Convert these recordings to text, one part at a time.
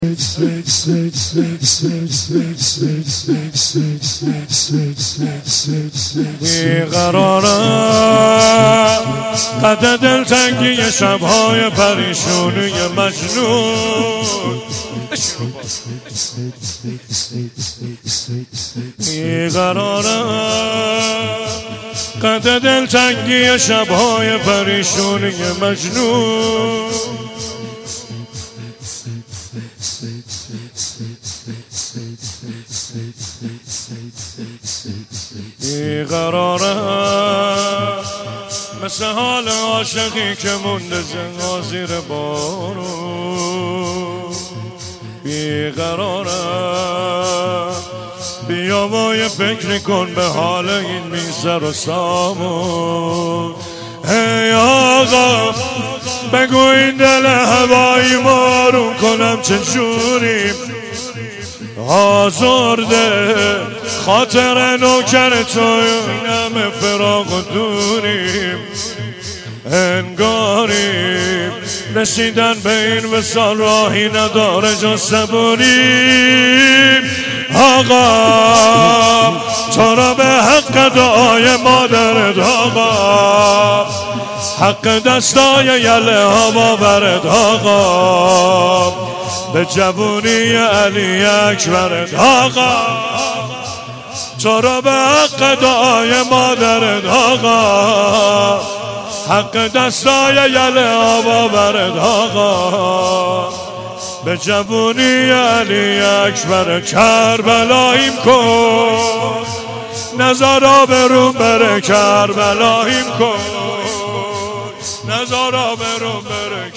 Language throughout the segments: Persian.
بیقرارم قد دلتنگی شبهای پریشونی مجنون. بیقرارم قد دلتنگی شبهای پریشونی مجنون. بیقرارم مثل حال عاشقی که مونده زنها زیر بارون. بیقرارم بیا و یه فکری کن به حال این میزر و سامون. ای آقا بگو این دل هوایی مارون کنم چجوری آزرده خاطر نوکر تو این همه فراق و دوریم. انگاریم رسیدن به این وصال راهی نداره جز صبوریم. آقا تو را به حق دعای مادرت آقا، حق دستای یله ها باورت آقا، به جوونی علی اکبرت آقا، تو را به حق دعای مادرت آقا، حق دستای یله ها باورت آقا، به جوونی علی اکبر کربلاییم کن، نزار آبروم بره کربلاییم کن، نزار آبروم بره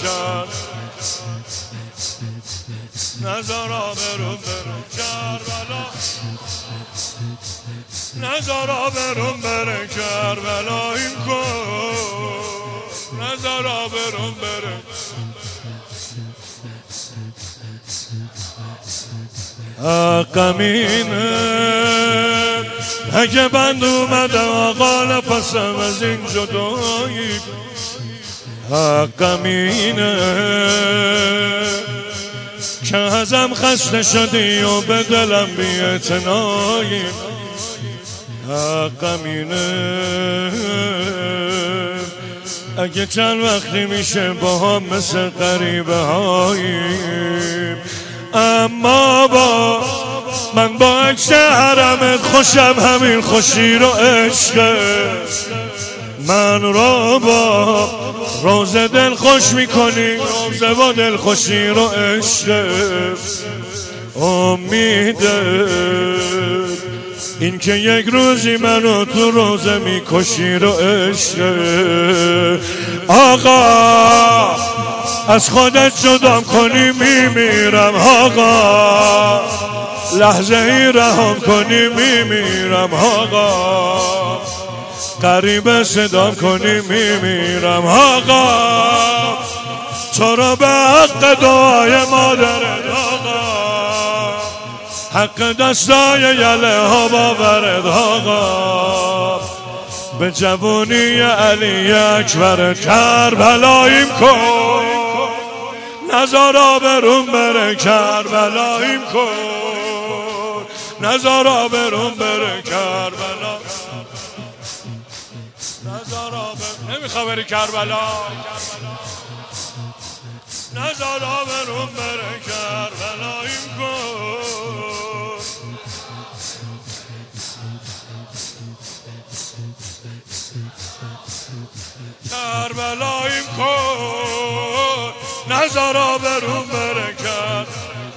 نزار آبروم بره کربلا، نزار آبروم بره کربلاییم کن، نزار آبروم بره. حقمینه اگه بند اومده آقا نفسم از این جدایی. حقمینه که ازم خسته شدی و به دلم بی‌اعتنایی. حقمینه اگه چند وقتی میشه با هم مثل غریبه هاییم، اما من با عکس حرمت خوشم، همین خوشی رو عشق من رو با روزه دل خوش میکنی، روزه با دل خوشی رو عشق امیده، این که یک روزی منو تو روزه میکشی رو عشق آقا، از خودت جدام کنی میمیرم آقا، لحظه ای رهام کنی میمیرم آقا، قریب صدام کنی میمیرم آقا، تو را به حق دعای مادرت آقا، حق دستای یله ها باورت آقا، به جوونی علی اکبر کربلاییم کن، نزار آبروم بره کربلاییم کن، نزار آبروم بره کربلا، نزار آبروم نمیخوا بری کربلا، نزار آبروم بره کربلاییم کن. کربلاییم کن، نزار آبروم بره کرد.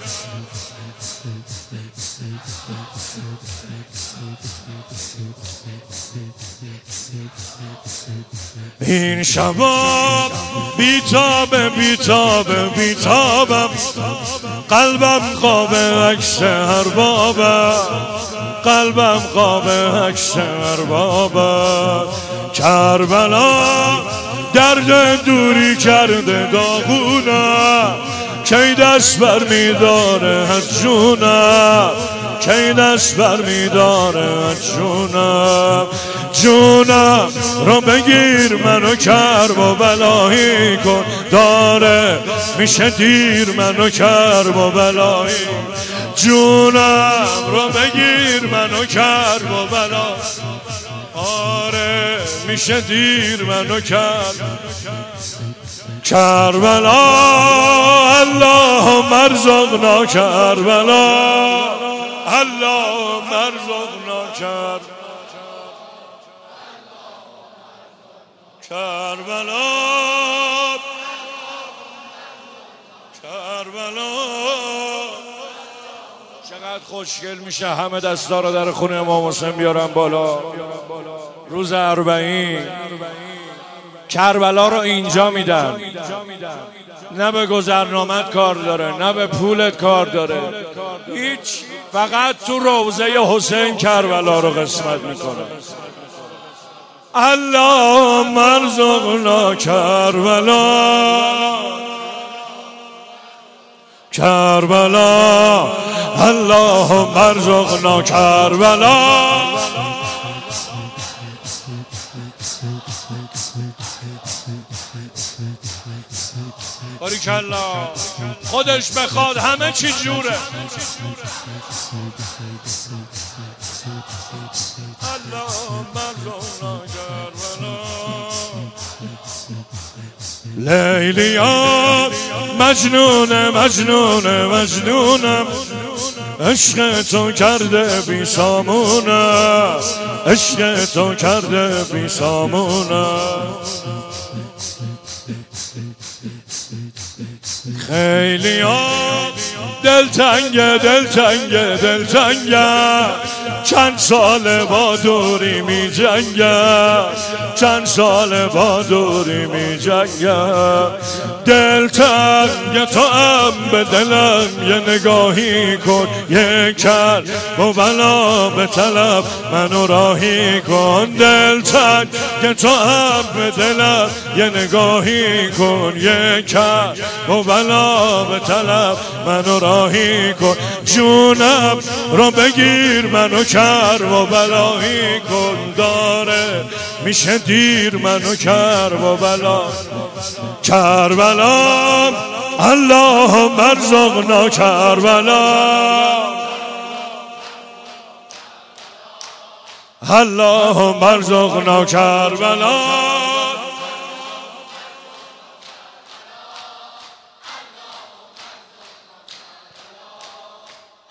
این شباب بیتابه بیتابه بیتابم، قلبم خواب عکس اربابه، قلبم خواب عکس اربابه. کربلا درد دوری کرده داغونه، کی دست بر میداره از جونم، کی دست بر میداره از جونم. جونم رو بگیر منو کرب و بلایی کن داره میشه دیر منو کرب و بلایی جونم رو بگیر منو کرب و بلایی آره میشه دیر منو کرب کربلا اللهم ارزقنا کربلا اللهم ارزقنا کربلا کربلا چقدر خوشگل میشه همه دستا رو در خونه امام حسین بیارن بالا روز 40 کربلا رو اینجا میدن نه به گذرنامت کار داره نه به پولت کار داره هیچ فقط تو روضه حسین کربلا رو قسمت میکنه اللهم ارزقنا کربلا کربلا اللهم ارزقنا کربلا باریکالله خودش بخواد همه چی جوره لیلیا مجنونم عشق تو کرده بی سامونم عشق تو کرده بی سامونم خیلی دلتنگه چند سال با دوری می جنگه چند سال با دوری می جنگه دلتنگه تو هم به دلم یه نگاهی کن یه کرب و بلا به طلب منو راهی کن دلتنگه تو هم به دلم یه نگاهی کن یه کرب و بلا به طلب منو راهی کن جونم رو بگیر منو کرب و بلایی کن داره میشه دیر منو کرب و بلا کربلا اللهم ارزقنا کربلا اللهم ارزقنا کربلا